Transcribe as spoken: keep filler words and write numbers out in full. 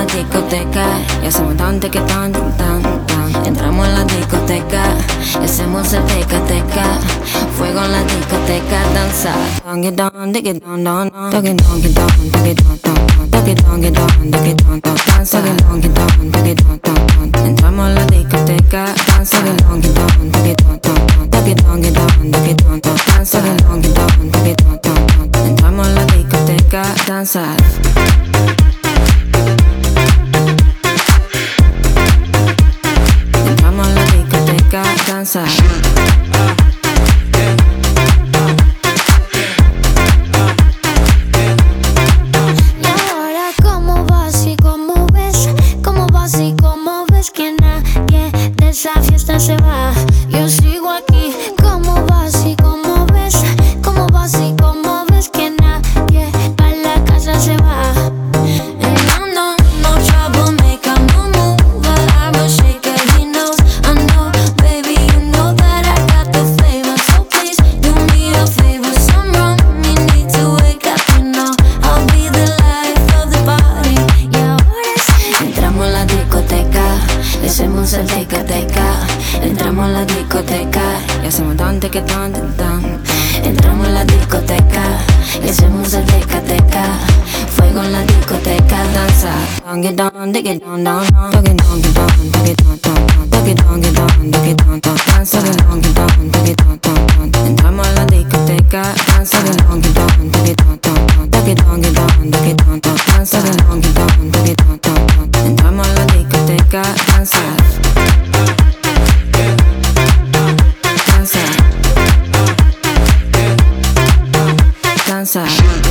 discoteca y hacemos tan, que tan, tan, tan. Entramos en la discoteca y hacemos el teca, teca. Fuego en la discoteca, danza. Take it down, take it down, down, down. Take it down, take it down, take it down, down. Take it down, take it down, take it down, down. Danza. Take it down, take it down, take it down, down. Entramos en la discoteca, danza. Take it down, take it down, take it down, down. Take it down, take it down, take it down, down. Danza. Take it down, take it down, take it down, down. Entramos en la discoteca, danza. Entramos en la discoteca, danza. Esa fiesta se va, yo sigo aquí. ¿Cómo vas y cómo ves? ¿Cómo vas y cómo ves que nadie pa' la casa se va? And I know no trouble, make a move, move. But I will shake it, he knows. I know, baby, you know that I got the flavor. So please do me a favor, some rum. You need to wake up, you know. I'll be the life of the party. Y ahora sí, entramos en la discoteca y hacemos el teca, teca. Entramos en la discoteca y hacemos tan, que tan, tan. Entramos en la discoteca y hacemos el teca, teca. Fuego en la discoteca, danza. Take it down, take it down, down, down. Take it down, take it down, take it down, down. Take it down, take it down, take it down, down. Danza. Take it down, take it down, take it down, down. Entramos en la discoteca, danza. Take it down, take it down, take it down, down. Take it down, take it down, take it down, down. Danza. Take it down, take it down, take it down, down. Entramos en la discoteca, danza. Danza.